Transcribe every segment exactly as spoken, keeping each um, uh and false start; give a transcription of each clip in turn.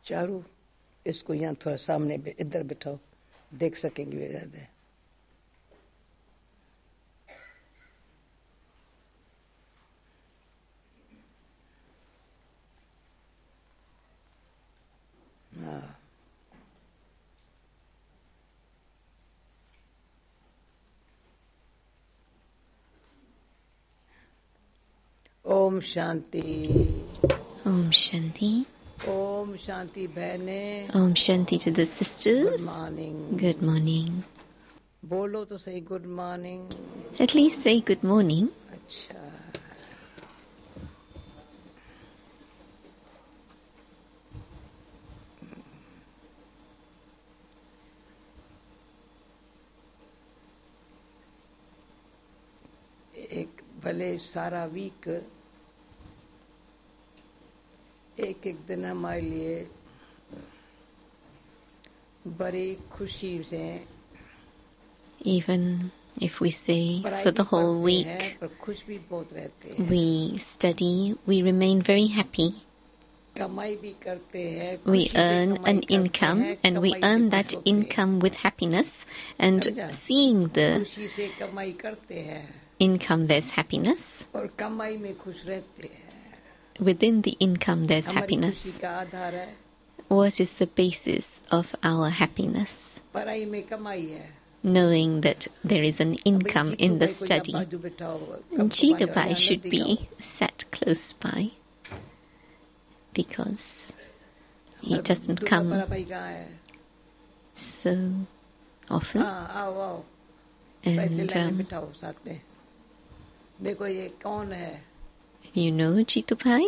चारू इसको यहाँ थोड़ा सामने इधर बिठाओ, देख सकेंगे वे ज्यादा। हाँ, ओम शांति। Om Shanti. ओम शांति बहने। Om Shanti to the sisters. Good morning. Good morning. बोलो तो सही, good morning. At least say good morning. अच्छा, एक भले सारा वीक एक एक दिन हमारे लिए बड़ी खुशी से Even if we say पढ़ाई for भी the whole पढ़ते week हैं, पर खुश भी बहुत रहते हैं। we study, we remain very happy. कमाई भी करते हैं, We खुशी से earn कमाई an करते income हैं, and we कमाई से earn खुश that होते हैं। income with happiness, and समझा? seeing the खुशी से कमाई करते हैं income there's happiness. और कमाई में खुश रहते हैं। Within the income there's हमारी happiness. खुशी का आधार है, What is the basis of our happiness? पढ़ाई में कमाई है। Knowing that there is an income अभी in the जीतू भाई को यहाँ study. बाजू बिठाओ, कब Jitu कमाने Bhai वाले should आनंद be दिखाओ। sat close by because he हमारा doesn't दूसरा come बड़ा भाई कहाँ है? so often. हाँ, आओ आओ, पहले And लाइन में um, बिठाओ साथ में। देखो ये कौन है? you know Jitu Bhai?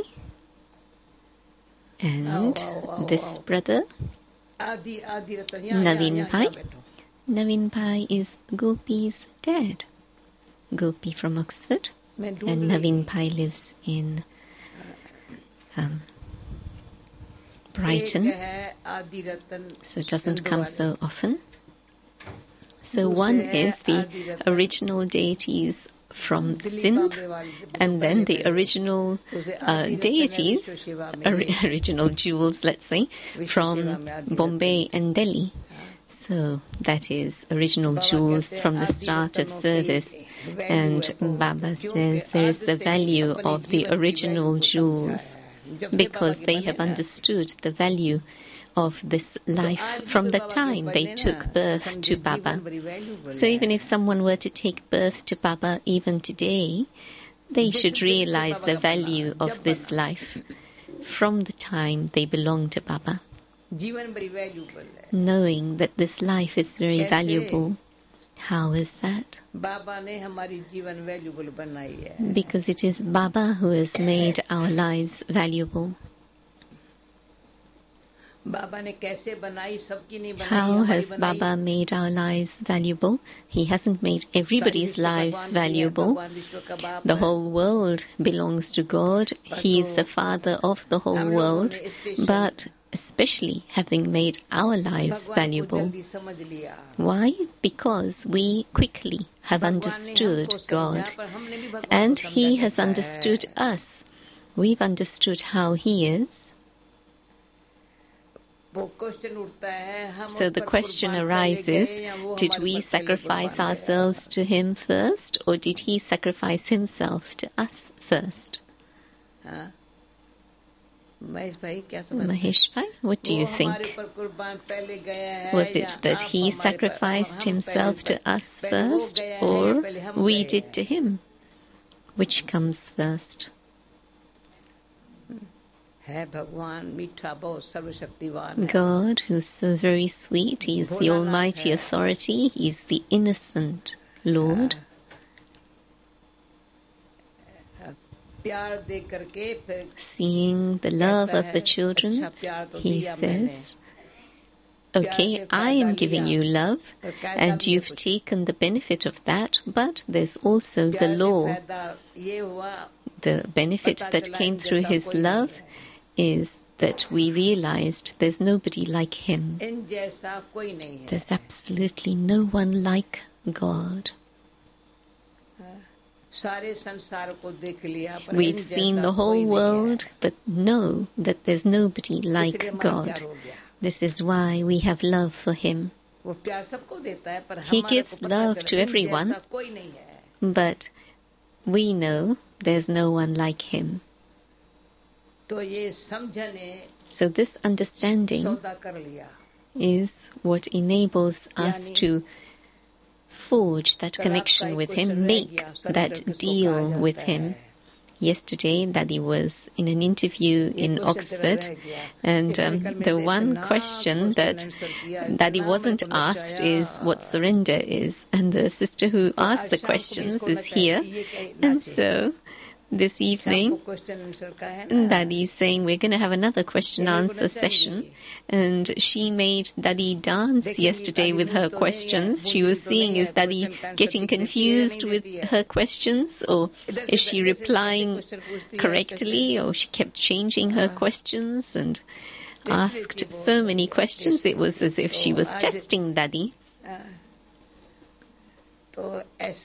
And आओ, आओ, आओ, this आओ। brother, आदि आदि रतन, यहाँ Naveen यहाँ Bhai. यहाँ बैठो। Naveen Bhai is Gopi's dad. Gopi from Oxford. मैं ढूंढ And रही Naveen थी। Bhai lives in um, एक Brighton, है आदि रतन so it doesn't Sindhu come वाले। so often. So दूसरे one है is the आदि रतन original deities from Delhi Sindh, Bombay वाले, and then the original दूसरे uh, आदि रतन है deities, विश्व सेवा में, ori- original jewels, let's say, विश्व सेवा from में आदि Bombay रतन। and Delhi. हाँ। So that is original Baba jewels कहते हैं from the आदि start of रतनों की service. value And है बहुत, Baba क्योंकि says there is आज the से value अपने of the जीवन की original value को jewels समझा है। जब से because बाबा के they बने have ना, understood the value of this life आज भी from तो the बाबा के time they बने ना, took birth समझे to जीवन Baba. बड़ी valuable So even है। if someone were to take birth to Baba even today, they जिस should दिन से realize बाबा the का बना, value of जब this बना, life from the time they belong to Baba, जीवन बड़ी valuable है। knowing that this life is very कैसे? valuable. How is that? बाबा ने हमारी जीवन valuable बनाई है। Because it is Baba who has made our lives valuable. बाबा ने कैसे बनाई, सबकी नहीं बनाई, How हमारी has बनाई। Baba made our lives valuable? He hasn't made everybody's सारी विश्व lives भगवान की है, valuable. भगवान विश्व का बाप The है। whole world belongs to God. He is the Father of the whole हम लोगों world. ने special But especially having made our lives भगवान को valuable. जल्दी समझ लिया। Why? Because we quickly have भगवान ने understood हमको God. समझा, पर हमने भी भगवान And को He समझा has कैसा है। understood us. We've understood how He is. वो क्वेश्चन उठता है, हम So उस the पर question कुर्बान पहले arises, गए या वो did हमारे we पर पहले sacrifice कुर्बान गया? ourselves to Him first, or did He sacrifice Himself to us first? हाँ? महेश भाई क्या समझ? Mahesh Bhai, what do you वो think? हमारे पर कुर्बान पहले गया है Was या it that आप He हमारे पर- sacrificed हम Himself पहले- to us पहले वो first, गया है या or पहले हम we गए did हैं? to Him? Which comes first? है भगवान मीठा बहुत सर्वशक्तिवान है। God, who's so very sweet, He is the Bholanath Almighty है। Authority, He is the innocent Lord. हाँ। प्यार दे करके फिर Seeing the love कहता of the है, children, अच्छा प्यार तो He दिया मैंने, says, okay, I am giving you love, पर कायदा and भी है you've कुछ। taken the benefit of that, but there's also the प्यार से law. फायदा ये हुआ, The benefit पता that चला came इन through जैसा His कोई नहीं love है। is that we realized there's nobody like Him. इन जैसा कोई नहीं है। There's absolutely no one like God. We've seen the whole world, but know that there's nobody like God. This is why we have love for Him. He gives love to everyone, but we know there's no one like Him. So this understanding is what enables us to forge that connection with Him, make that deal with Him. Yesterday, Daddy was in an interview in Oxford, and um, the one question that Daddy wasn't asked is what surrender is. And the sister who asked the questions is here. And so this evening, Daddy is saying we're going to have another question answer session, and she made Daddy dance yesterday with her questions. She was seeing, is Daddy getting confused with her questions, or is she replying correctly, or she kept changing her questions and asked so many questions. It was as if she was testing Daddy. So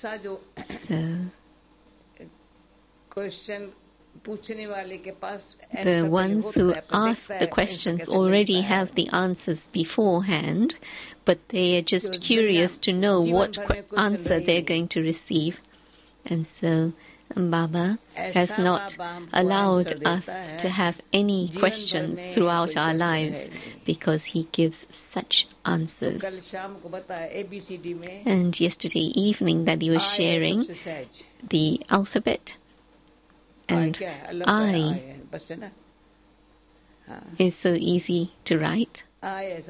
the ones who ask the questions already have the answers beforehand, but they are just curious to know what qu- answer they're going to receive. And so Baba has not allowed us to have any questions throughout our lives, because He gives such answers. And yesterday evening that He was sharing the alphabet, and I is so easy to write. I.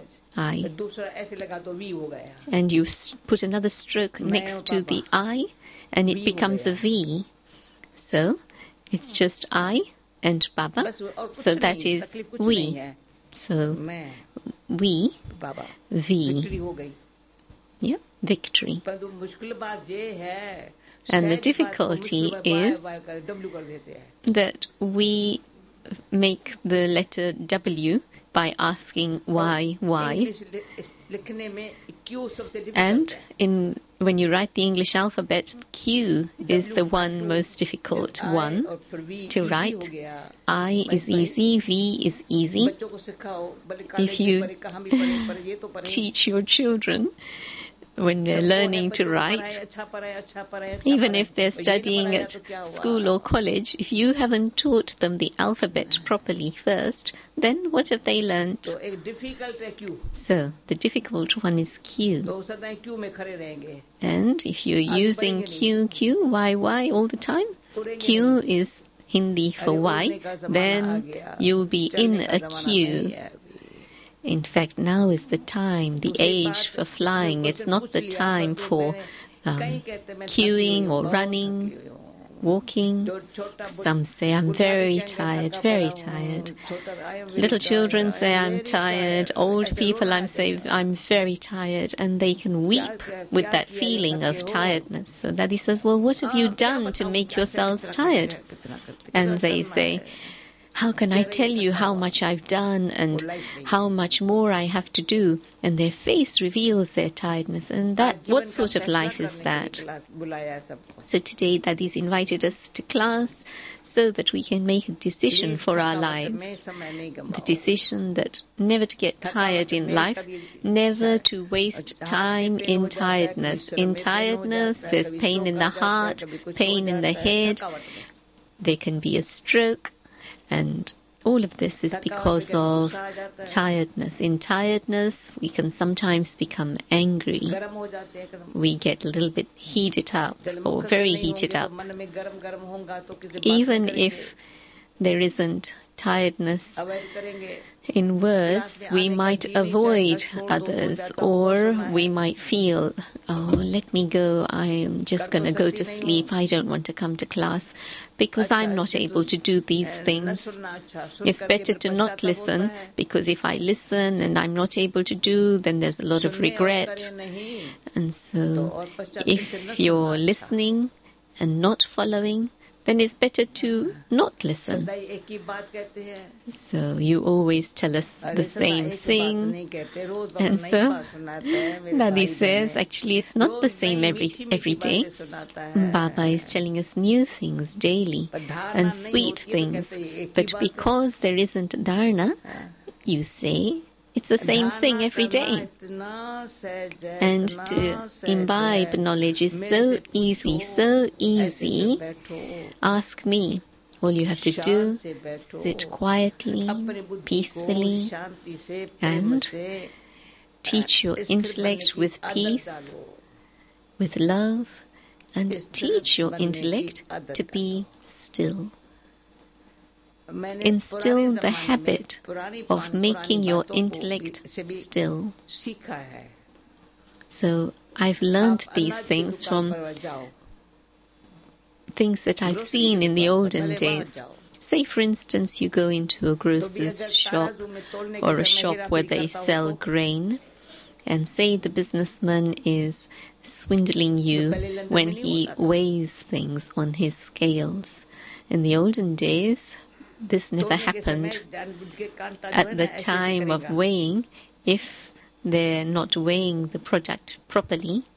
And you put another stroke next to the I, and it becomes a V. So it's just I and Baba. So that is we. So we, V. Yep, victory. And the difficulty is that we make the letter W by asking why, why. And in when you write the English alphabet, Q is the one most difficult one to write. I is easy, V is easy. If you teach your children when they're learning to write, even if they're studying at school or college, if you haven't taught them the alphabet properly first, then what have they learnt? So, the difficult one is Q. And if you're using Q, Q, Y, Y all the time, Q is Hindi for Y, then you'll be in a queue. In fact, now is the time, the age for flying. It's not the time for um, queuing or running, walking. Some say, I'm very tired, very tired. Little children say, I'm tired. Old people, I'm say, I'm very tired. And they can weep with that feeling of tiredness. So Daddy says, well, what have you done to make yourselves tired? And they say, how can I tell you how much I've done and how much more I have to do? And their face reveals their tiredness. And that, what sort of life is that? So today Daddy's invited us to class so that we can make a decision for our lives. The decision that never to get tired in life, never to waste time in tiredness. In tiredness, there's pain in the heart, pain in the head. There can be a stroke. And all of this is because of tiredness. In tiredness, we can sometimes become angry. We get a little bit heated up, or very heated up. Even if there isn't tiredness in words, we might avoid others, or we might feel, oh, let me go, I'm just going to go to sleep, I don't want to come to class, because I'm not able to do these things. It's better to not listen, because if I listen and I'm not able to do, then there's a lot of regret. And so, if you're listening and not following, then it's better to not listen. So you always tell us the same thing. And so Dadi says, actually it's not the same every every day. Baba is telling us new things daily and sweet things. But because there isn't dharana, you say, it's the same thing every day. And to imbibe knowledge is so easy, so easy. Ask me. All you have to do, sit quietly, peacefully, and teach your intellect with peace, with love, and teach your intellect to be still. Instill the habit of making your intellect still. So I've learned these things from things that I've seen in the olden days. Say, for instance, you go into a grocer's shop or a shop where they sell grain, and say the businessman is swindling you when he weighs things on his scales. In the olden days, this never happened. At the time of weighing, if they're not weighing the product properly,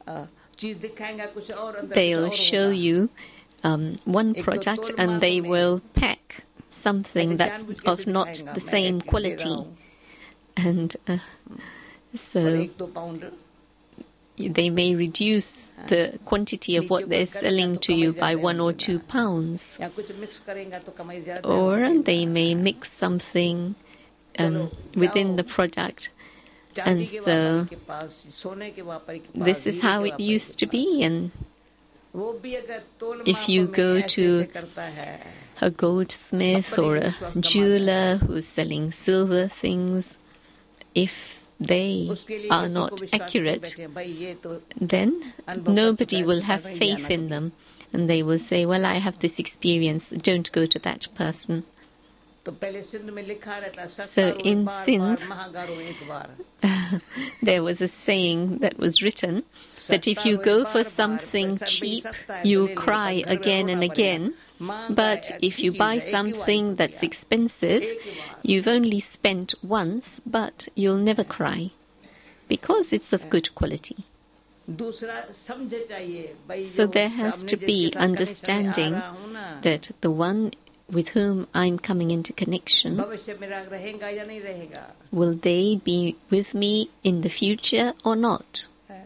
they'll show you um, one product and they will pack something that's of not the same quality. And uh, so they may reduce the quantity of what they're selling to you by one or two pounds. Or they may mix something um, within the product. And so this is how it used to be. And if you go to a goldsmith or a jeweler who's selling silver things, if they are not accurate, then nobody will have faith in them. And they will say, well, I have this experience, don't go to that person. So in Sindh, there was a saying that was written that if you go for something cheap, you'll cry again and again. But if you buy something that's expensive, you've only spent once, but you'll never cry, because it's of good quality. So there has to be understanding that the one with whom I'm coming into connection, will they be with me in the future or not?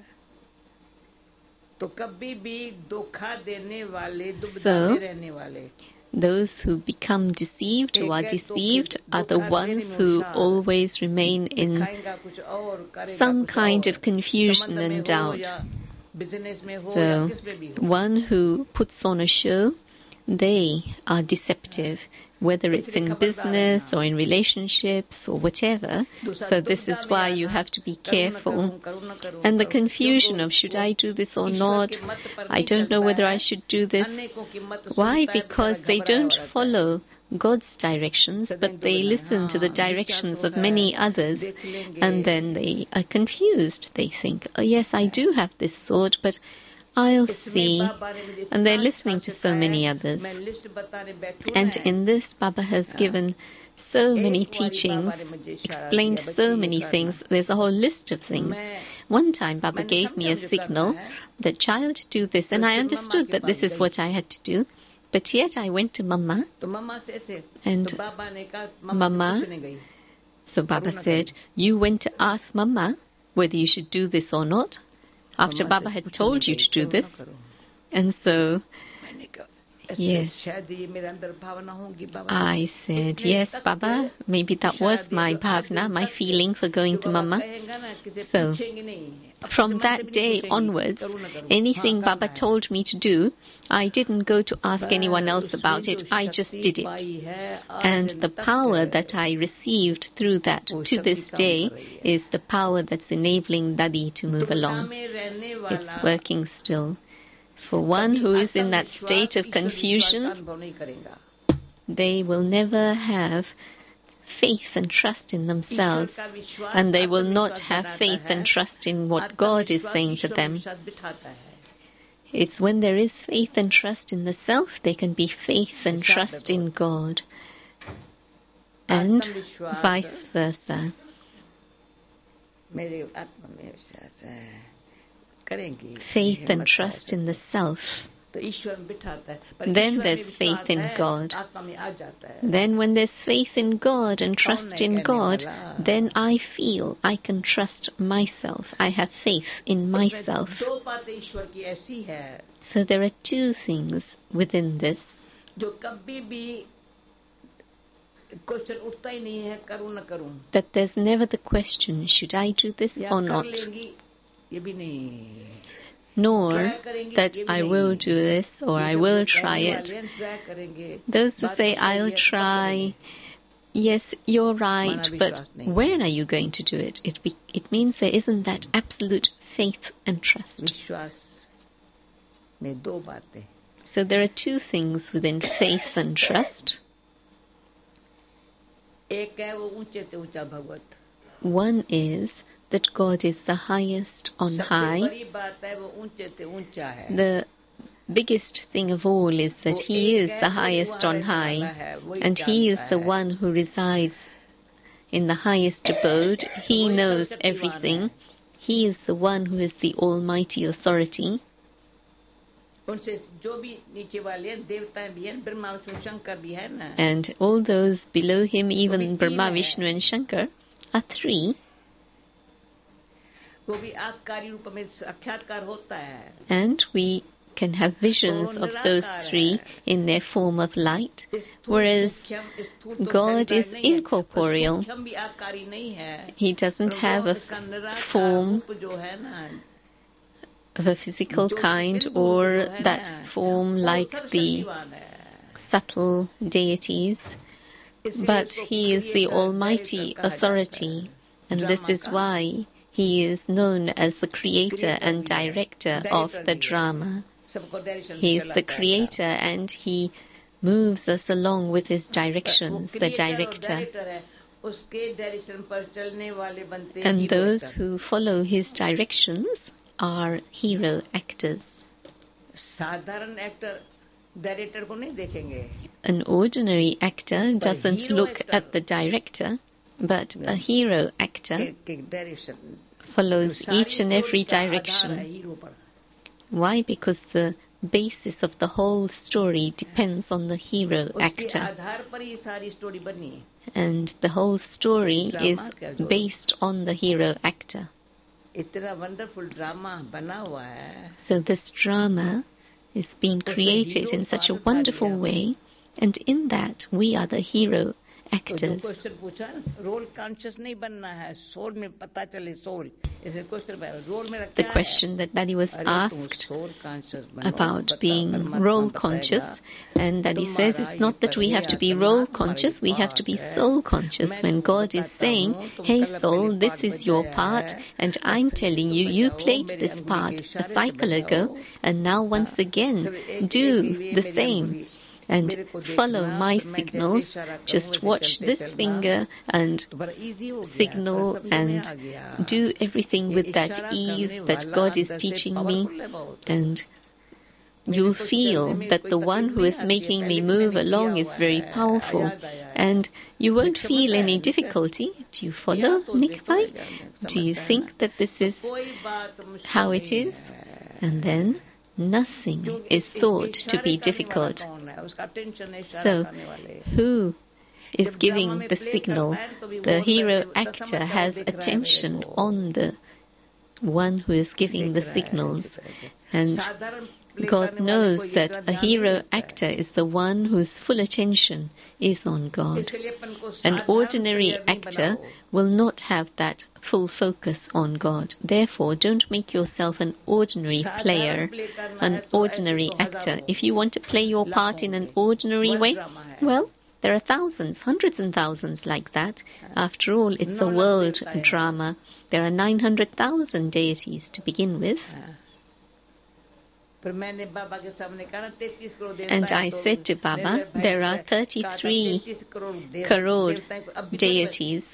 So, those who become deceived, who are deceived, are the ones who always remain in some kind of confusion and doubt. So, one who puts on a show, they are deceptive, whether it's in business or in relationships or whatever. So this is why you have to be careful. And the confusion of, should I do this or not? I don't know whether I should do this. Why? Because they don't follow God's directions, but they listen to the directions of many others, and then they are confused. They think, oh yes, I do have this thought, but I'll see. And they're listening to so many others. And in this, Baba has given so many teachings, explained so many things. There's a whole list of things. One time, Baba gave me a signal that, child, do this. And I understood that this is what I had to do. But yet I went to Mama. And Mama, so Baba said, you went to ask Mama whether you should do this or not, after Baba had told you to do this. And so, yes, I said, yes, Baba, maybe that was my bhavna, my feeling for going to Mama. So, from that day onwards, anything Baba told me to do, I didn't go to ask anyone else about it, I just did it. And the power that I received through that to this day is the power that's enabling Dadi to move along. It's working still. For one who is in that state of confusion, they will never have faith and trust in themselves, and they will not have faith and trust in what God is saying to them. It's when there is faith and trust in the self, there can be faith and trust in God. And vice versa. Faith and trust in the self. Then there's faith in God. Then when there's faith in God and trust in God, then I feel I can trust myself. I have faith in myself. So there are two things within this that there's never the question, should I do this or not? Nor that I will do this or I will try it. Those who say, I'll try, yes, you're right, but when are you going to do it? It, be, it means there isn't that absolute faith and trust. So there are two things within faith and trust. One is that God is the highest on high. The biggest thing of all is that He is the highest on high, and He is the one who resides in the highest abode. He knows everything. He is the one who is the almighty authority. And all those below Him, even Brahma, Vishnu and Shankar, are three. And we can have visions of those three in their form of light, whereas God is incorporeal. He doesn't have a form of a physical kind or that form like the subtle deities, but He is the almighty authority, and this is why He is known as the creator and director of the drama. He is the creator and He moves us along with His directions, the director. And those who follow His directions are hero actors. An ordinary actor doesn't look at the director, but a hero actor follows each and every direction. Why? Because the basis of the whole story depends on the hero actor. And the whole story is based on the hero actor. So this drama is being created in such a wonderful way, and in that we are the hero actors. The question that Daddy was asked about being role conscious, and Daddy says it's not that we have to be role conscious, we have to be soul conscious. When God is saying, hey soul, this is your part, and I'm telling you, you played this part a cycle ago, and now once again, do the same. And follow my signals, just watch this finger and signal and do everything with that ease that God is teaching me, and you'll feel that the one who is making me move along is very powerful, and you won't feel any difficulty. Do you follow, Nick Bhai? Do you think that this is how it is? And then nothing is thought to be difficult. So, who is giving the signal? The hero actor has attention on the one who is giving the signals. And God knows that a hero actor is the one whose full attention is on God. An ordinary actor will not have that full focus on God. Therefore, don't make yourself an ordinary player, an ordinary actor. If you want to play your part in an ordinary way, well, there are thousands, hundreds and thousands like that. After all, it's a world drama. There are nine hundred thousand deities to begin with. And I said to Baba, there are thirty-three crore deities.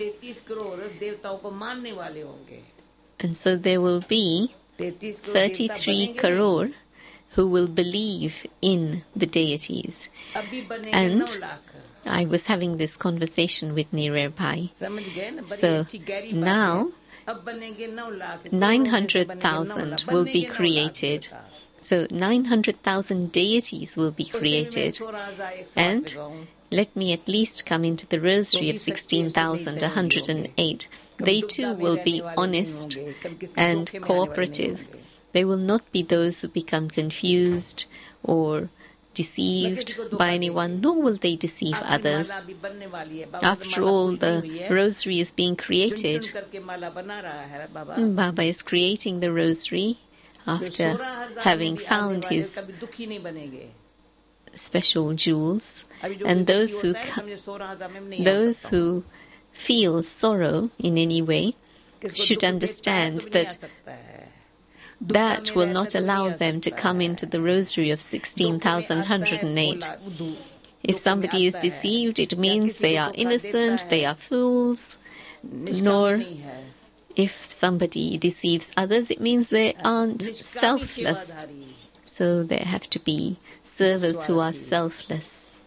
And so there will be thirty-three crore who will believe in the deities. And I was having this conversation with Nirer Bhai. So now nine hundred thousand will be created. So nine hundred thousand deities will be created. And let me at least come into the rosary of sixteen thousand one hundred eight. They too will be honest and cooperative. They will not be those who become confused or deceived by anyone, nor will they deceive others. After all, the rosary is being created. Baba is creating the rosary after having found his special jewels. And those who, those who feel sorrow in any way should understand that that will not allow them to come into the rosary of sixteen thousand one hundred eight. If somebody is deceived, it means they are innocent, they are fools. Nor if somebody deceives others, it means they aren't selfless. So there have to be servers who are selfless.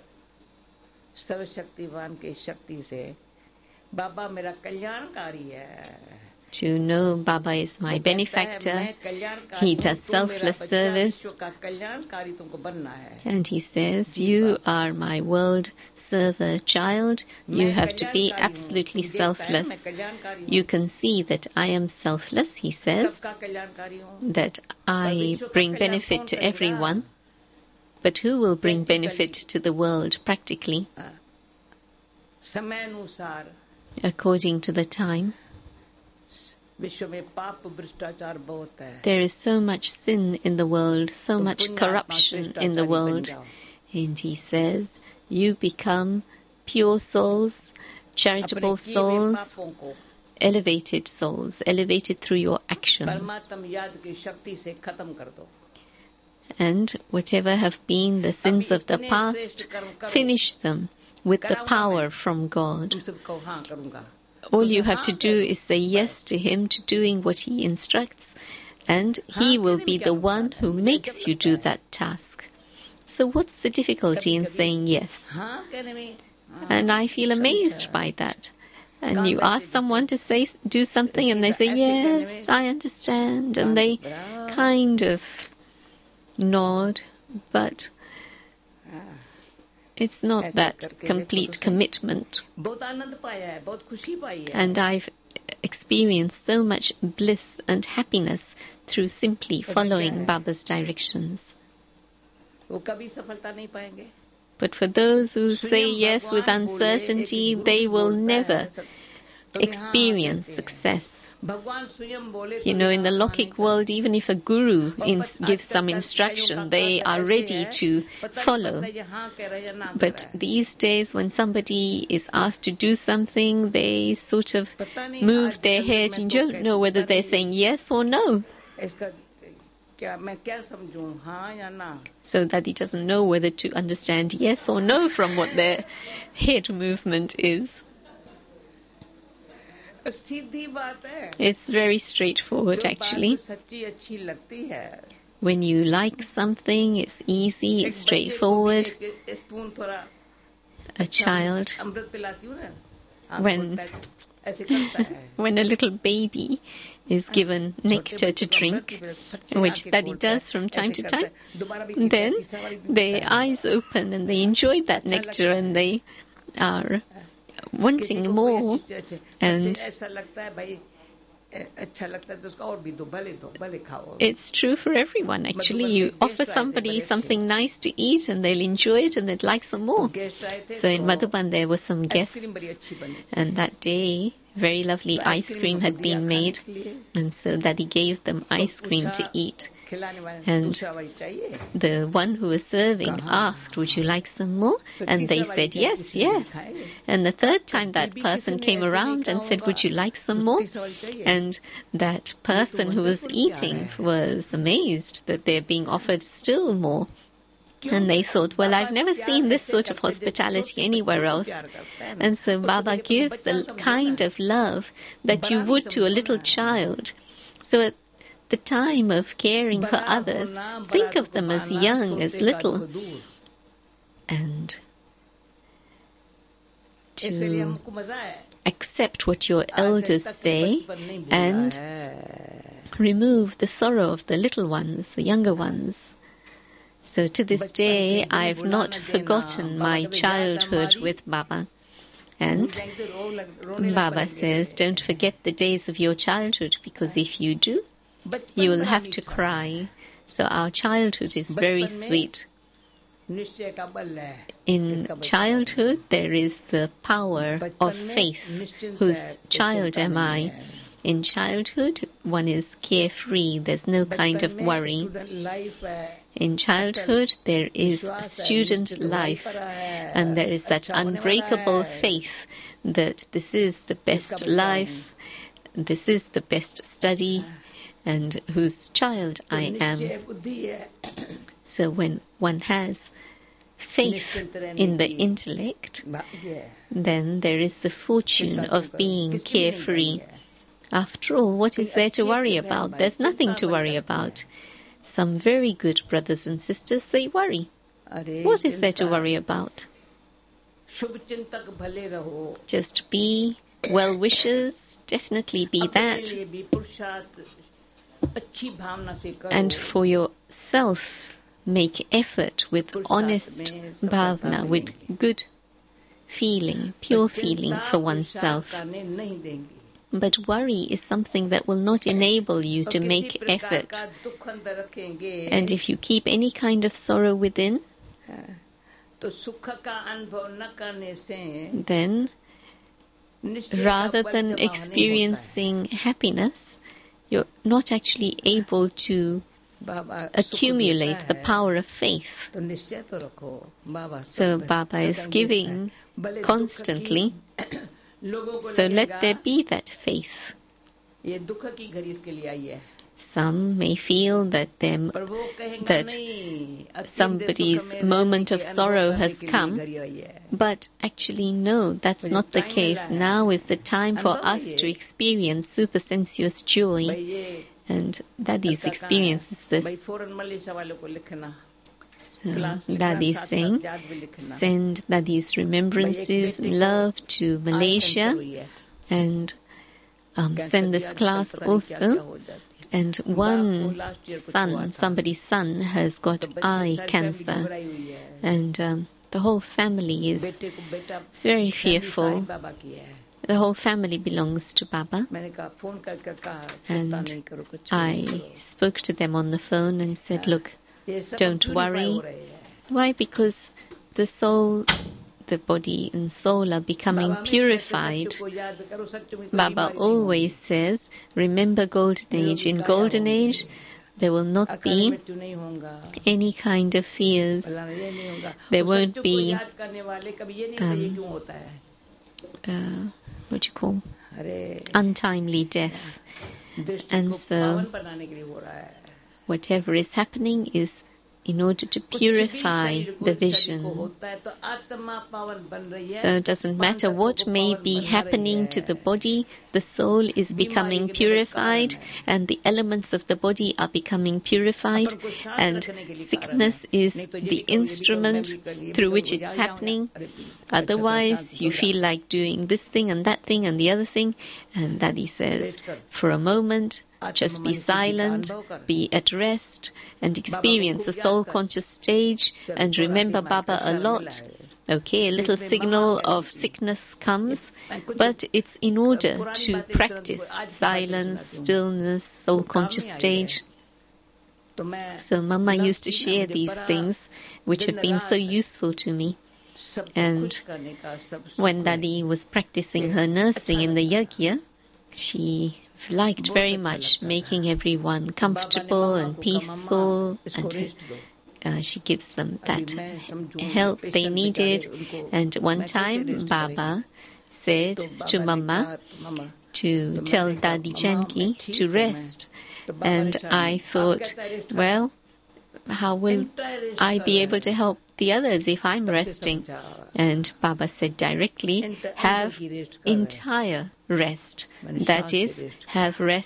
To know Baba is my benefactor, he does selfless service, and he says, you are my world server child, you have to be absolutely selfless. You can see that I am selfless, he says, that I bring benefit to everyone, but who will bring benefit to the world practically? According to the time. There is so much sin in the world, so much corruption in the world. And he says, you become pure souls, charitable souls, elevated souls, elevated through your actions. And whatever have been the sins of the past, finish them with the power from God. All you have to do is say yes to him, to doing what he instructs, and he will be the one who makes you do that task. So what's the difficulty in saying yes? And I feel amazed by that. And you ask someone to say, do something, and they say, yes, I understand, and they kind of nod, but it's not that complete commitment. And I've experienced so much bliss and happiness through simply following Baba's directions. But for those who say yes with uncertainty, they will never experience success. You know, in the Lokik world, even if a guru in, gives some instruction, they are ready to follow. But these days, when somebody is asked to do something, they sort of move their head and don't know whether they're saying yes or no. So that he doesn't know whether to understand yes or no from what their head movement is. It's very straightforward, actually. When you like something, it's easy, it's straightforward. A child, when, when a little baby is given nectar to drink, which Daddy does from time to time, then their eyes open and they enjoy that nectar and they are wanting more, and it's true for everyone, actually. You offer somebody something nice to eat and they'll enjoy it and they'd like some more. So in Madhuban there were some guests, and that day very lovely ice cream had been made, and so Daddy gave them ice cream to eat. And the one who was serving asked, would you like some more? And they said, yes, yes. And the third time that person came around and said, would you like some more? And that person who was eating was amazed that they're being offered still more. And they thought, well, I've never seen this sort of hospitality anywhere else. And so Baba gives the kind of love that you would to a little child. So at the time of caring for others, think of them as young, as little, and to accept what your elders say and remove the sorrow of the little ones, the younger ones. So to this day, I've not forgotten my childhood with Baba. And Baba says, don't forget the days of your childhood, because if you do, you will have to cry. So our childhood is very sweet. In childhood, there is the power of faith. Whose child am I? In childhood, one is carefree. There's no kind of worry. In childhood, there is a student life, and there is that unbreakable faith that this is the best life, this is the best study, and whose child I am. So when one has faith in the intellect, then there is the fortune of being carefree. After all, what is there to worry about? There's nothing to worry about. Some very good brothers and sisters, they worry. What is there to worry about? Just be well-wishers, definitely be that. And for yourself, make effort with honest bhavna, with good feeling, pure feeling for oneself. But worry is something that will not enable you to make effort. And if you keep any kind of sorrow within, then rather than experiencing happiness, you're not actually able to accumulate the power of faith. So Baba is giving constantly. So let there be that faith. Some may feel that them, that somebody's moment of sorrow has come, but actually no, that's not the case. Now is the time for us to experience supersensuous joy, and Daddy's experiences this. So Daddy is saying, send Daddy's remembrances, love to Malaysia, and um, send this class also. And one son, somebody's son, has got eye cancer, and um, the whole family is very fearful. The whole family belongs to Baba. And I spoke to them on the phone and said, look, don't worry. Why? Because the soul, the body and soul are becoming purified. Baba always says, remember Golden Age. In Golden Age, there will not be any kind of fears. There won't be, um, uh, what do you call, untimely death. And so, whatever is happening is in order to purify the vision. So it doesn't matter what may be happening to the body, the soul is becoming purified, and the elements of the body are becoming purified, and sickness is the instrument through which it's happening. Otherwise, you feel like doing this thing and that thing and the other thing, and Daddy says, for a moment, just be silent, be at rest, and experience the soul-conscious stage, and remember Baba a lot. Okay, a little signal of sickness comes, but it's in order to practice silence, stillness, soul-conscious stage. So Mama used to share these things, which have been so useful to me. And when Daddy was practicing her nursing in the yajna, she liked very much making everyone comfortable and peaceful, and uh, she gives them that help they needed. And one time Baba said to Mama to tell Daddy Janki to rest, and I thought, well, how will I be able to help the others if I'm resting? And Baba said directly, have entire rest. That is, have rest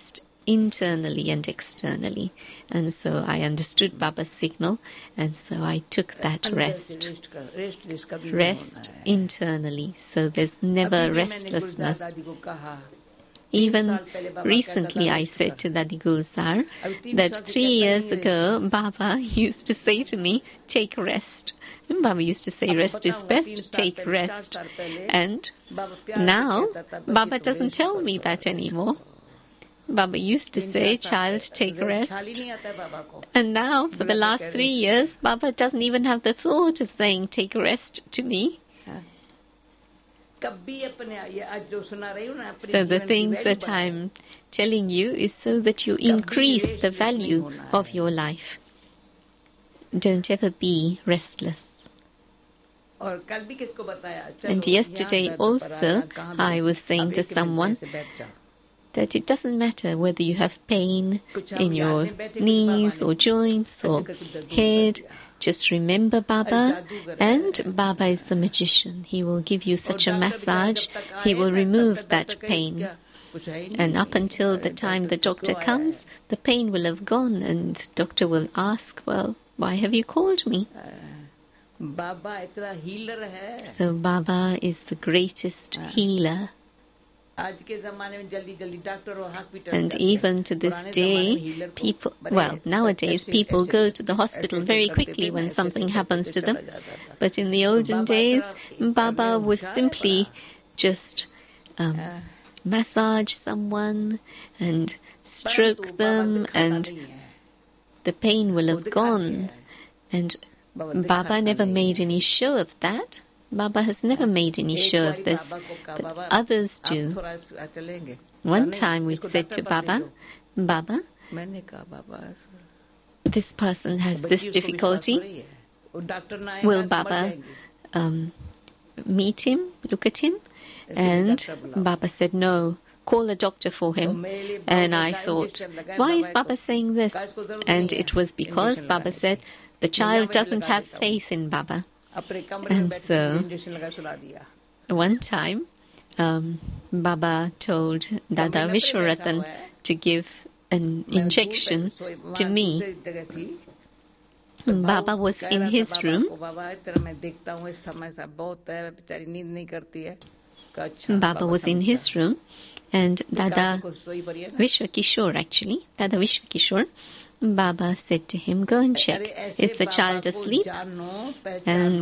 internally and externally. And so I understood Baba's signal, and so I took that rest. Rest internally, so there's never restlessness. Even recently I said to Dadi Gulzar that three years ago Baba used to say to me, take rest. And Baba used to say rest is best, take rest. And now Baba doesn't tell me that anymore. Baba used to say, child, take rest. And now for the last three years Baba doesn't even have the thought of saying take rest to me. So the things that I'm telling you is so that you increase the value of your life. Don't ever be restless. And yesterday also I was saying to someone that it doesn't matter whether you have pain in your knees or joints or head. Just remember Baba, and Baba is the magician. He will give you such a massage, he will remove that pain. And up until the time the doctor comes, the pain will have gone, and the doctor will ask, well, why have you called me? So Baba is the greatest healer. And even to this day, people, well, nowadays people go to the hospital very quickly when something happens to them. But in the olden days, Baba would simply just um, massage someone and stroke them, and the pain will have gone. And Baba never made any show of that. Baba has never made any show of this, but others do. One time we said to Baba, Baba, this person has this difficulty. Will Baba um, meet him, look at him? And Baba said, no, call a doctor for him. And I thought, why is Baba saying this? And it was because Baba said, the child doesn't have faith in Baba. And so, one time, um, Baba told Dada Vishwaratan to give an injection to me. Baba was in his room. Baba was in his room, and Dada Vishwakishore, actually, Dada Vishwakishore, Baba said to him, go and check, is the child asleep? And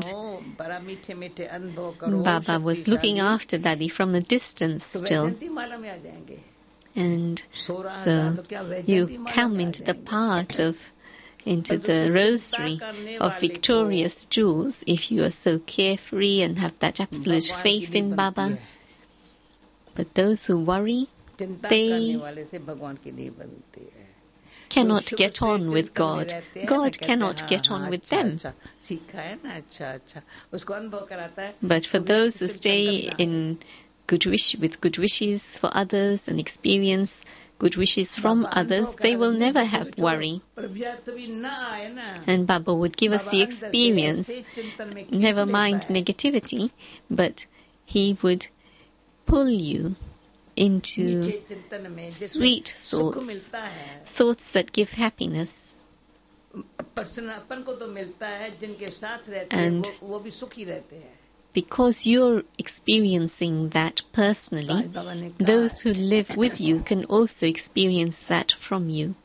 Baba was looking after Dadi from a distance still. And so you come into the part of, into the rosary of victorious jewels if you are so carefree and have that absolute faith in Baba. But those who worry, they cannot get on with God. God cannot get on with them. But for those who stay in good wish, with good wishes for others and experience good wishes from others, they will never have worry. And Baba would give us the experience, never mind negativity, but he would pull you into sweet thoughts, thoughts that give happiness. And because you're experiencing that personally, those who live with you can also experience that from you.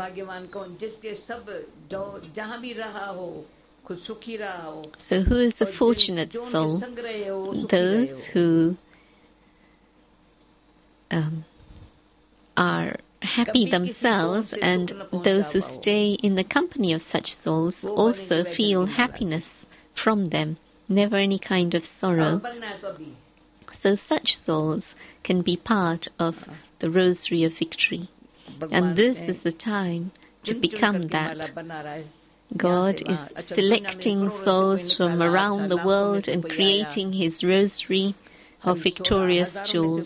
So who is a fortunate soul? Those who um, are happy themselves, and those who stay in the company of such souls also feel happiness from them, never any kind of sorrow. So such souls can be part of the Rosary of Victory. And this is the time to become that. God is selecting souls from around the world and creating His Rosary of victorious jewels.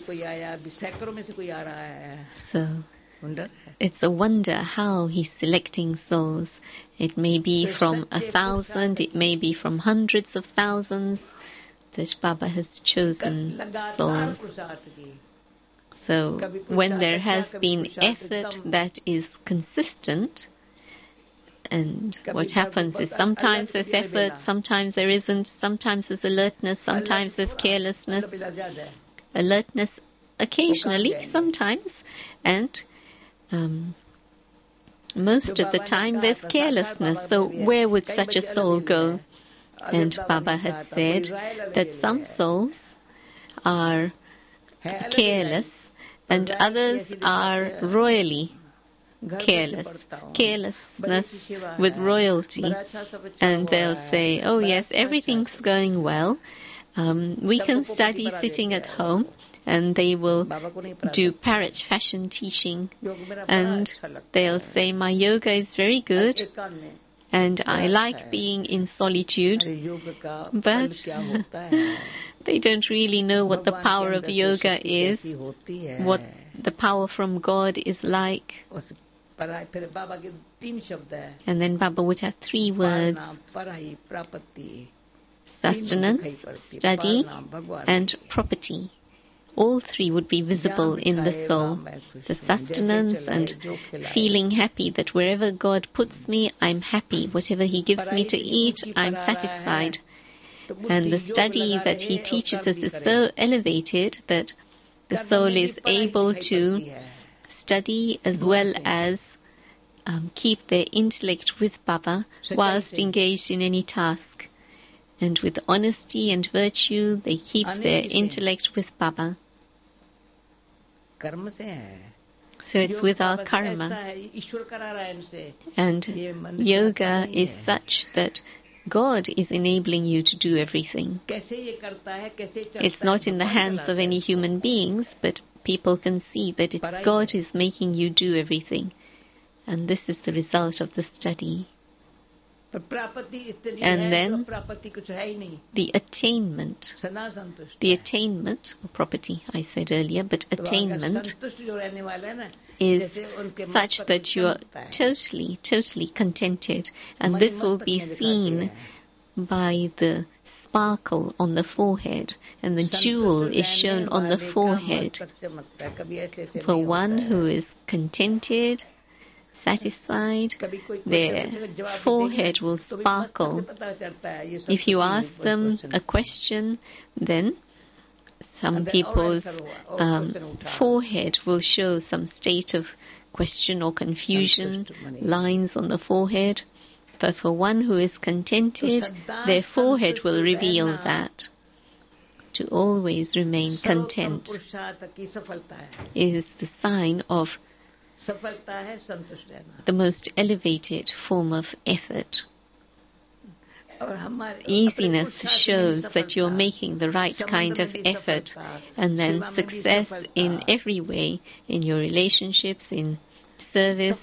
So it's a wonder how He's selecting souls. It may be from a thousand, it may be from hundreds of thousands that Baba has chosen souls. So when there has been effort that is consistent, and what happens is sometimes there's effort, sometimes there isn't, sometimes there's alertness, sometimes there's carelessness. Alertness occasionally, sometimes, and um, most of the time there's carelessness. So where would such a soul go? And Baba had said that some souls are careless and others are royally careless, carelessness with royalty. And they'll say, oh yes, everything's going well. Um, we can study sitting at home. And they will do parrot fashion teaching. And they'll say, my yoga is very good. And I like being in solitude. But they don't really know what the power of yoga is, what the power from God is like. And then Baba would have three words: sustenance, study, and property. All three would be visible in the soul. The sustenance and feeling happy that wherever God puts me, I'm happy. Whatever He gives me to eat, I'm satisfied. And the study that He teaches us is so elevated that the soul is able to study as well as um, keep their intellect with Baba whilst engaged in any task. And with honesty and virtue, they keep their intellect with Baba. So it's with our karma. And yoga is such that God is enabling you to do everything. It's not in the hands of any human beings, but people can see that it's God who's making you do everything. And this is the result of the study. And then the attainment, the attainment, or property I said earlier, but attainment is such that you are totally, totally contented. And this will be seen by the sparkle on the forehead, and the jewel is shown on the forehead. For one who is contented, satisfied, their forehead will sparkle. If you ask them a question, then some people's um, forehead will show some state of question or confusion, lines on the forehead. But for one who is contented, their forehead will reveal that. To always remain content is the sign of the most elevated form of effort. Easiness shows that you're making the right kind of effort, and then success in every way, in your relationships, in service,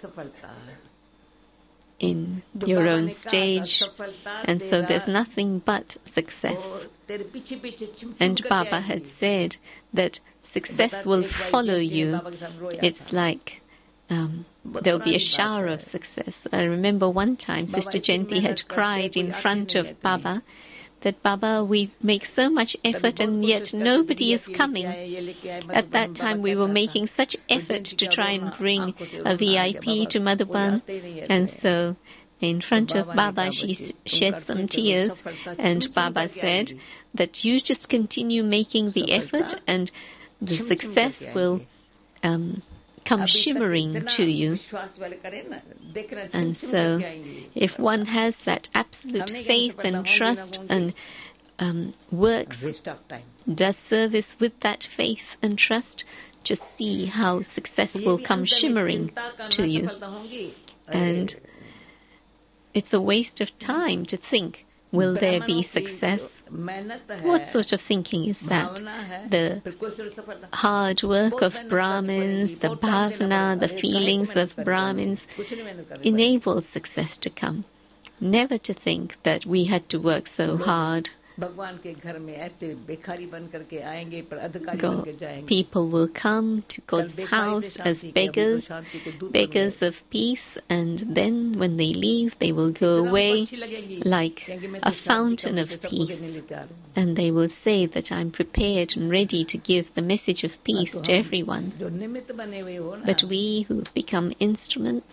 in your own stage, and so there's nothing but success. And Baba had said that success will follow you. It's like um, there'll be a shower of success. I remember one time Sister Jayanti had cried in front of Baba that, Baba, we make so much effort and yet nobody is coming. At that time we were making such effort to try and bring a V I P to Madhuban, and so in front of Baba she shed some tears, and Baba said that you just continue making the effort and the success will um, come shimmering to you. And so if one has that absolute faith and trust and um, works, does service with that faith and trust, just see how success will come shimmering to you. And it's a waste of time to think, will there be success? What sort of thinking is that? The hard work of Brahmins, the bhavana, the feelings of Brahmins enables success to come. Never to think that we had to work so hard. भगवान के घर में ऐसे भिखारी बन करके आएंगे पर अधिकारी God, बन के जाएंगे. people will come to God's house as beggars, beggars of peace, and then when they leave, they will go away like a fountain of peace. And they will say that I'm prepared and ready to give the message of peace to everyone. But we who have become instruments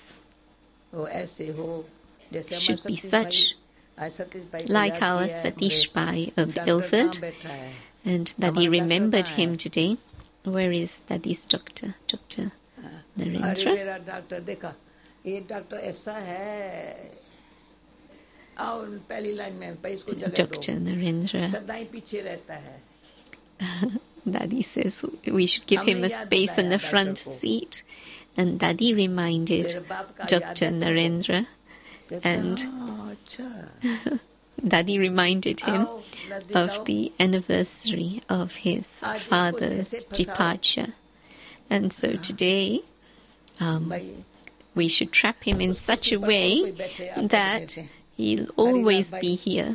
should be such, like our Satish Bhai of Ilford, and Daddy remembered him today. Where is Daddy's doctor? Doctor Narendra? Doctor Narendra. Daddy says we should give him a space in the front seat, and Daddy reminded Doctor Narendra, and Daddy reminded him of the anniversary of his father's departure. And so today, um, we should trap him in such a way that he'll always be here.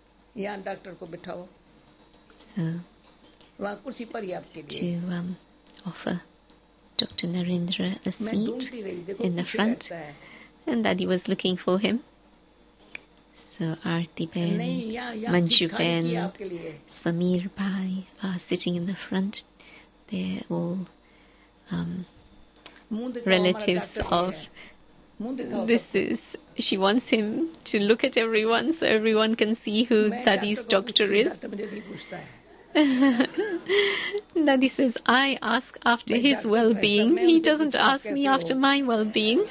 So, to um, offer Doctor Narendra a seat in the front, and Daddy was looking for him. So Aarti Ben, Manju Ben, Samir Bhai are sitting in the front. They're all um, relatives of... This is... She wants him to look at everyone so everyone can see who Daddy's doctor is. Daddy says, I ask after his well-being. He doesn't ask me after my well-being.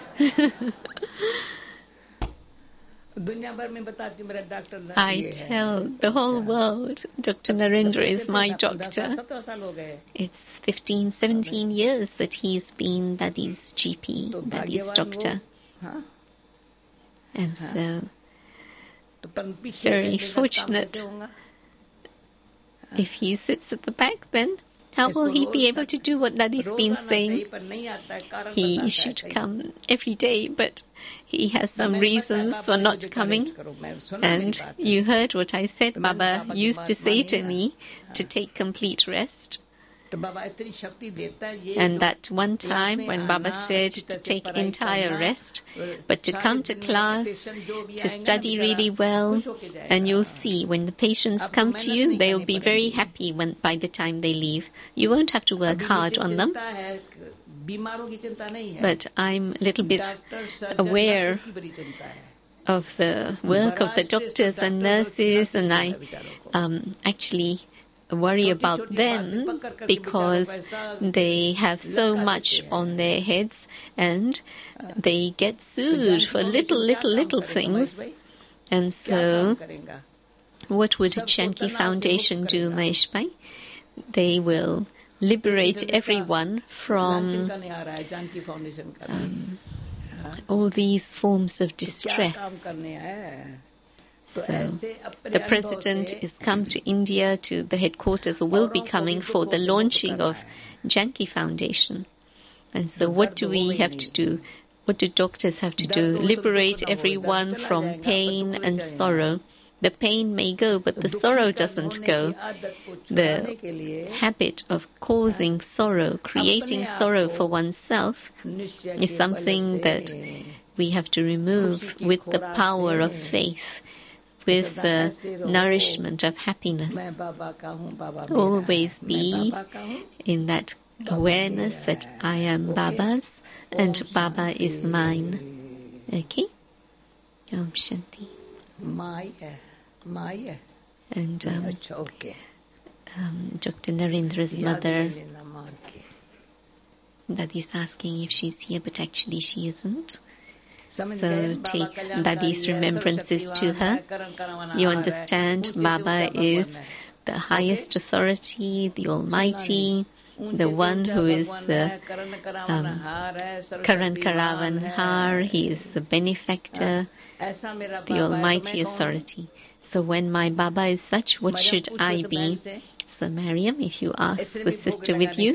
I tell the whole world, Doctor Narendra is my doctor. It's fifteen, seventeen years that he's been Daddy's G P, Daddy's doctor. And so, very fortunate. If he sits at the back, then how will he be able to do what Daddy's been saying? He should come every day, but he has some reasons for not coming. And you heard what I said. Baba used to say to me to take complete rest. And that one time when Baba said to take entire rest, but to come to class, to study really well, and you'll see when the patients come to you, they'll be very happy when by the time they leave. You won't have to work hard on them. But I'm a little bit aware of the work of the doctors and nurses, and I um, actually worry about them because they have so much on their heads and they get sued for little, little, little things. And so, what would a Janki Foundation do, Mahesh Bhai? They will liberate everyone from um, all these forms of distress. So, the President is come to India, to the headquarters, or will be coming for the launching of Janki Foundation. And so what do we have to do? What do doctors have to do? Liberate everyone from pain and sorrow. The pain may go, but the sorrow doesn't go. The habit of causing sorrow, creating sorrow for oneself, is something that we have to remove with the power of faith, with the nourishment of happiness. Always be in that awareness that I am Baba's and Baba is mine. Okay? Om Shanti. And um, um, Doctor Narendra's mother, Daddy's asking if she's here, but actually she isn't. So take Daddy's remembrances to her. You understand, Baba is the highest authority, the Almighty, the one who is the um, Karan Karavan Har. He is the benefactor, the Almighty authority. So when my Baba is such, what should I be? So Mariam, if you ask the sister with you,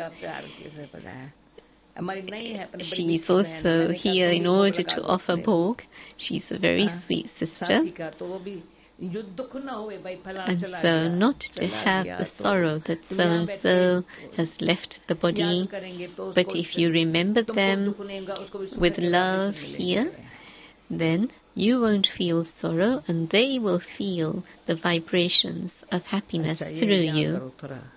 she is also here in order to offer bhog. She's a very sweet sister. And so not to have the sorrow that so-and-so has left the body, but if you remember them with love here, then you won't feel sorrow and they will feel the vibrations of happiness through you.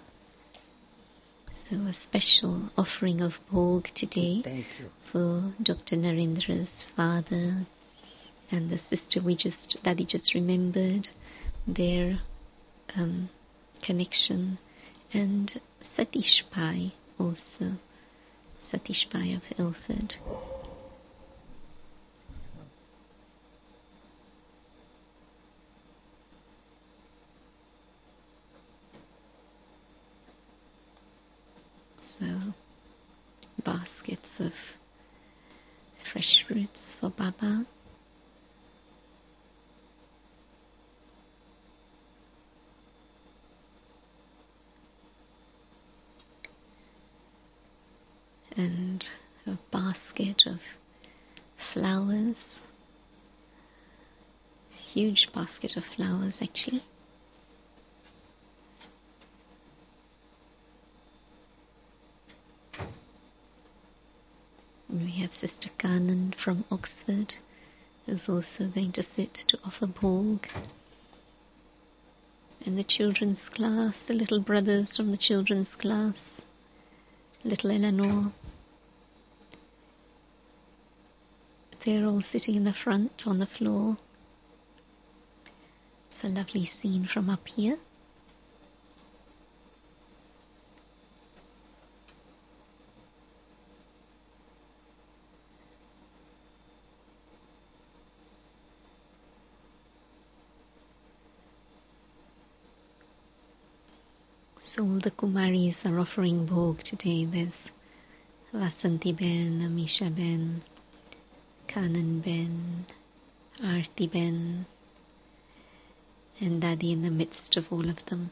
So a special offering of bhog today for Doctor Narendra's father and the sister we just, Daddy just remembered, their um, connection, and Satish Pai also, Satish Pai of Ilford. So, baskets of fresh fruits for Baba. And a basket of flowers. Huge basket of flowers, actually. And we have Sister Kanan from Oxford, who's also going to sit to offer bhog. And the children's class, the little brothers from the children's class, little Eleanor. They're all sitting in the front on the floor. It's a lovely scene from up here. So all the Kumaris are offering bhog today. There's Vasanti Ben, Amisha Ben, Kanan Ben, Aarti Ben, and Daddy in the midst of all of them.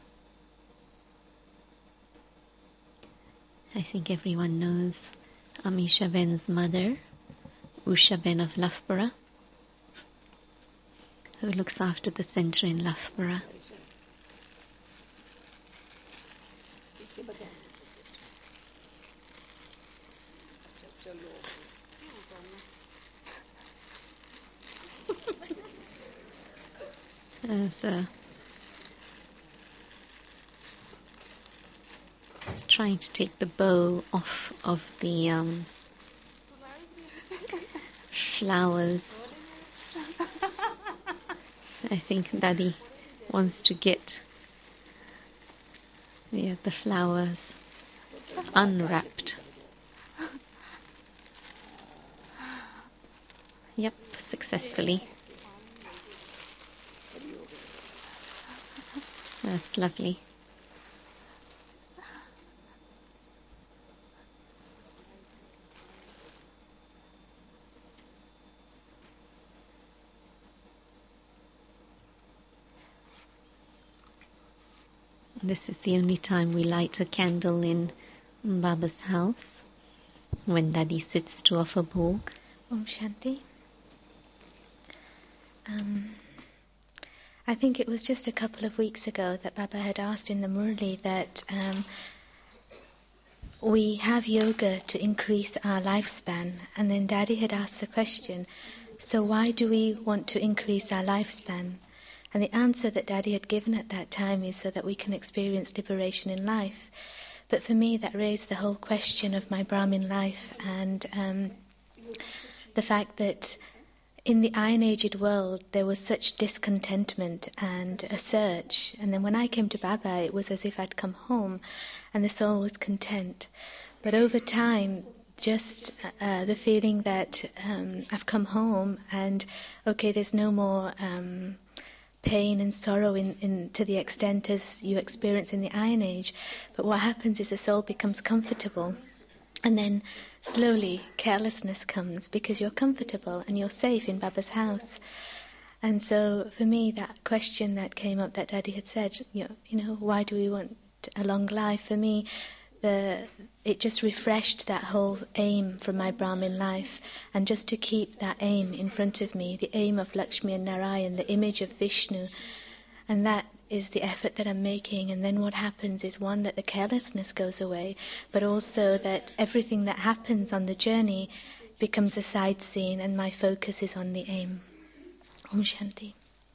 I think everyone knows Amisha Ben's mother, Usha Ben of Loughborough, who looks after the centre in Loughborough. Uh, so trying to take the bow off of the um, flowers. I think Daddy wants to get yeah, the flowers unwrapped. Yep, successfully. That's lovely. This is the only time we light a candle in Baba's house, when Daddy sits to offer bhog. Om Shanti. Um, I think it was just a couple of weeks ago that Baba had asked in the Murli that um, we have yoga to increase our lifespan, and then Daddy had asked the question, so why do we want to increase our lifespan? And the answer that Daddy had given at that time is so that we can experience liberation in life. But for me, that raised the whole question of my Brahmin life and um, the fact that in the Iron-Aged world, there was such discontentment and a search. And then when I came to Baba, it was as if I'd come home and the soul was content. But over time, just uh, the feeling that um, I've come home and, okay, there's no more um, pain and sorrow in, in to the extent as you experience in the Iron Age. But what happens is the soul becomes comfortable. And then slowly carelessness comes because you're comfortable and you're safe in Baba's house. And so for me, that question that came up that Daddy had said, you know, you know, why do we want a long life? For me, the it just refreshed that whole aim from my Brahmin life, and just to keep that aim in front of me, the aim of Lakshmi and Narayan, the image of Vishnu, and that is the effort that I'm making. And then what happens is, one, that the carelessness goes away, but also that everything that happens on the journey becomes a side scene, and my focus is on the aim. Om Shanti.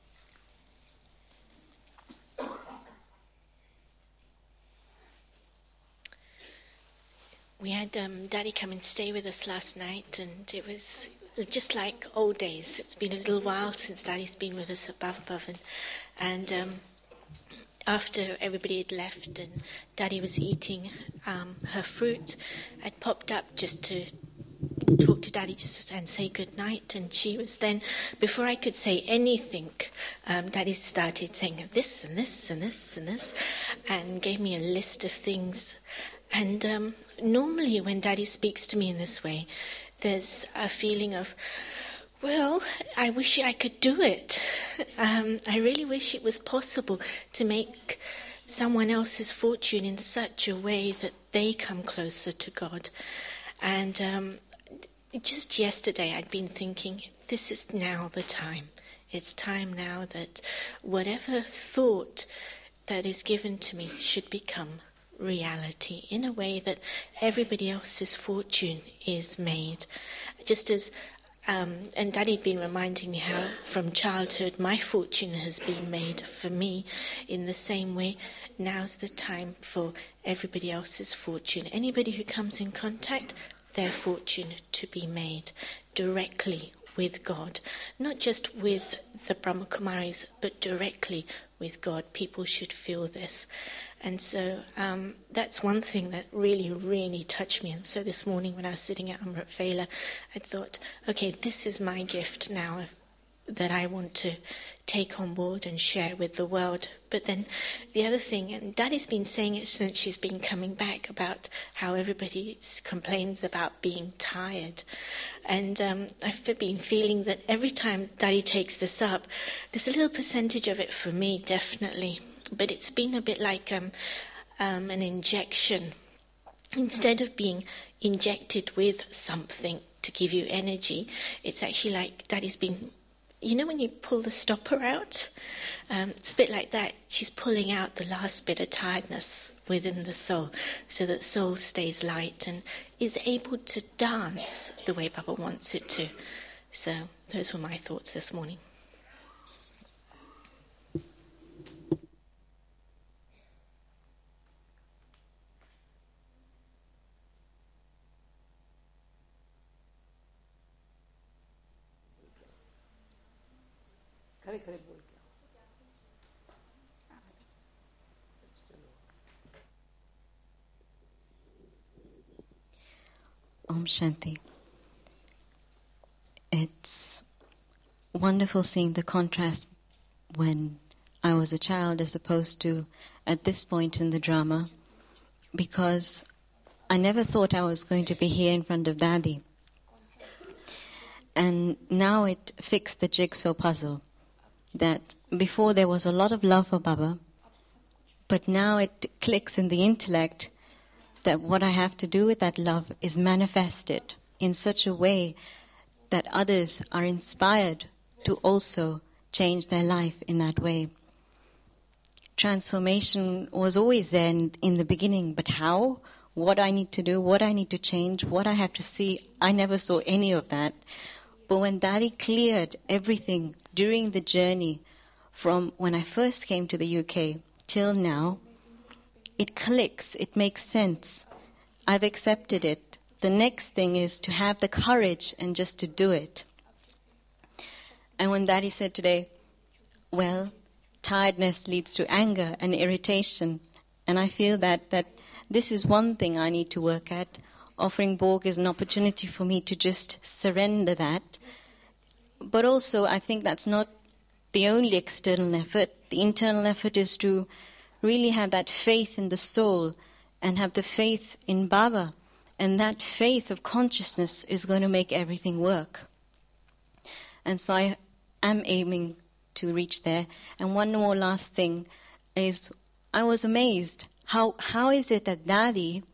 We had um, Daddy come and stay with us last night, and it was just like old days. It's been a little while since Daddy's been with us at Bhavapavan, and um, after everybody had left and Daddy was eating um, her fruit, I'd popped up just to talk to Daddy just and say good night, and she was then, before I could say anything, um, Daddy started saying this and this and this and this, and gave me a list of things. And um, normally when Daddy speaks to me in this way, there's a feeling of, well, I wish I could do it. Um, I really wish it was possible to make someone else's fortune in such a way that they come closer to God. And um, just yesterday I'd been thinking, this is now the time. It's time now that whatever thought that is given to me should become reality in a way that everybody else's fortune is made. Just as um, and Daddy'd been reminding me how from childhood my fortune has been made for me, in the same way now's the time for everybody else's fortune. Anybody who comes in contact, their fortune to be made directly with God, not just with the Brahmakumaris, but directly with God. People should feel this. And so um, that's one thing that really, really touched me. And so this morning when I was sitting at Amrit Vela, I thought, okay, this is my gift now that I want to take on board and share with the world. But then the other thing, and Daddy's been saying it since she's been coming back, about how everybody complains about being tired. And um, I've been feeling that every time Daddy takes this up, there's a little percentage of it for me, definitely. But it's been a bit like um, um, an injection. Instead of being injected with something to give you energy, it's actually like Daddy's been, you know when you pull the stopper out? Um, it's a bit like that. She's pulling out the last bit of tiredness within the soul, so that soul stays light and is able to dance the way Baba wants it to. So those were my thoughts this morning. Om Shanti. It's wonderful seeing the contrast when I was a child as opposed to at this point in the drama, because I never thought I was going to be here in front of Daddy. And now it fixed the jigsaw puzzle, that before there was a lot of love for Baba, but now it clicks in the intellect that what I have to do with that love is manifested in such a way that others are inspired to also change their life in that way. Transformation was always there in, in the beginning, but how? What I need to do, what I need to change, what I have to see, I never saw any of that. But when Daddy cleared everything during the journey from when I first came to the U K till now, it clicks, it makes sense. I've accepted it. The next thing is to have the courage and just to do it. And when Daddy said today, well, tiredness leads to anger and irritation, and I feel that, that this is one thing I need to work at. Offering Bhog is an opportunity for me to just surrender that. But also, I think that's not the only external effort. The internal effort is to really have that faith in the soul and have the faith in Baba. And that faith of consciousness is going to make everything work. And so I am aiming to reach there. And one more last thing is, I was amazed. How how is it that Daddy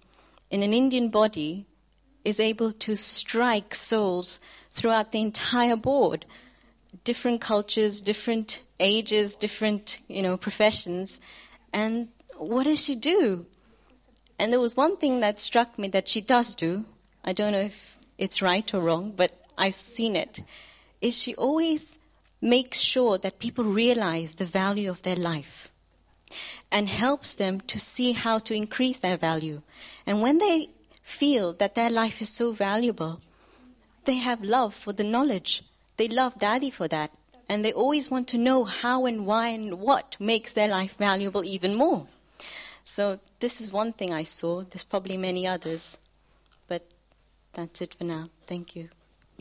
in an Indian body is able to strike souls throughout the entire board. Different cultures, different ages, different, you know, professions. And what does she do? And there was one thing that struck me that she does do. I don't know if it's right or wrong, but I've seen it. Is she always makes sure that people realize the value of their life and helps them to see how to increase their value. And when they feel that their life is so valuable, they have love for the knowledge. They love Daddy for that. And they always want to know how and why and what makes their life valuable even more. So this is one thing I saw. There's probably many others. But that's it for now. Thank you.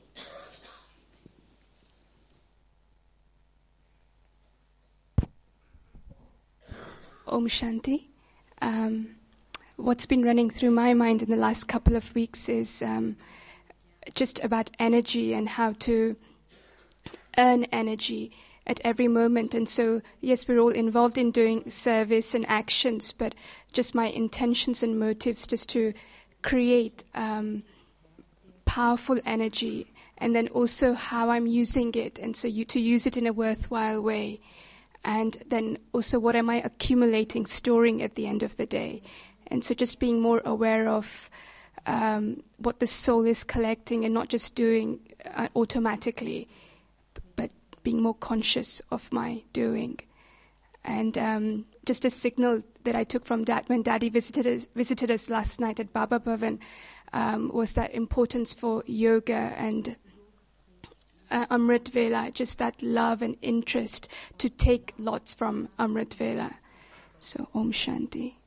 Om Shanti. Um, what's been running through my mind in the last couple of weeks is um, just about energy and how to earn energy at every moment. And so, yes, we're all involved in doing service and actions, but just my intentions and motives just to create um, powerful energy, and then also how I'm using it, and so you, to use it in a worthwhile way. And then also what am I accumulating, storing at the end of the day. And so just being more aware of um, what the soul is collecting and not just doing uh, automatically, but being more conscious of my doing. And um, just a signal that I took from Dad when Daddy visited us, visited us last night at Baba Bhavan um, was that importance for yoga and uh, Amrit Vela, just that love and interest to take lots from Amrit Vela. So Om Shanti.